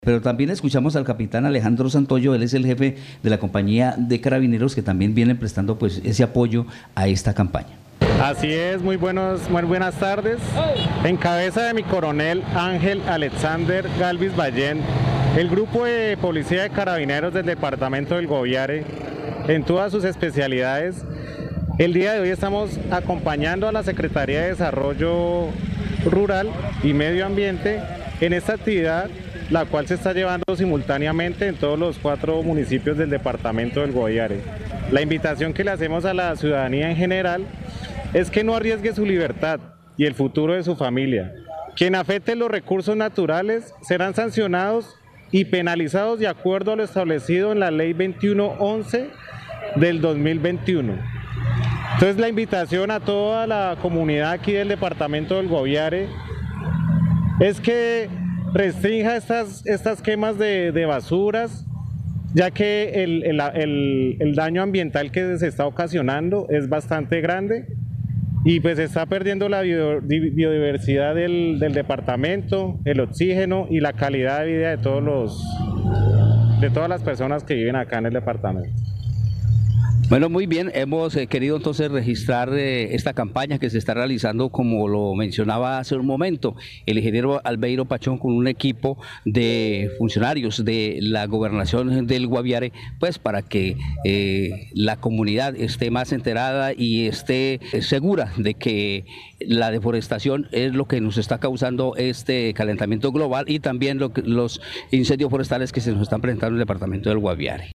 Pero también escuchamos al capitán Alejandro Santoyo, él es el jefe de la compañía de carabineros que también vienen prestando pues ese apoyo a esta campaña. Así es, muy buenas tardes. En cabeza de mi coronel Ángel Alexander Galvis Ballén, el grupo de policía de carabineros del departamento del Guaviare, en todas sus especialidades, el día de hoy estamos acompañando a la Secretaría de Desarrollo Rural y Medio Ambiente en esta actividad, la cual se está llevando simultáneamente en todos los 4 municipios del departamento del Guaviare. La invitación que le hacemos a la ciudadanía en general es que no arriesgue su libertad y el futuro de su familia. Quien afecte los recursos naturales serán sancionados y penalizados de acuerdo a lo establecido en la Ley 2111 del 2021. Entonces la invitación a toda la comunidad aquí del departamento del Guaviare es que restrinja estas quemas de basuras, ya que el daño ambiental que se está ocasionando es bastante grande y pues se está perdiendo la biodiversidad del departamento, el oxígeno y la calidad de vida de todas las personas que viven acá en el departamento. Bueno, muy bien, hemos querido entonces registrar esta campaña que se está realizando, como lo mencionaba hace un momento, el ingeniero Albeiro Pachón con un equipo de funcionarios de la gobernación del Guaviare, pues para que la comunidad esté más enterada y esté segura de que la deforestación es lo que nos está causando este calentamiento global y también los incendios forestales que se nos están presentando en el departamento del Guaviare.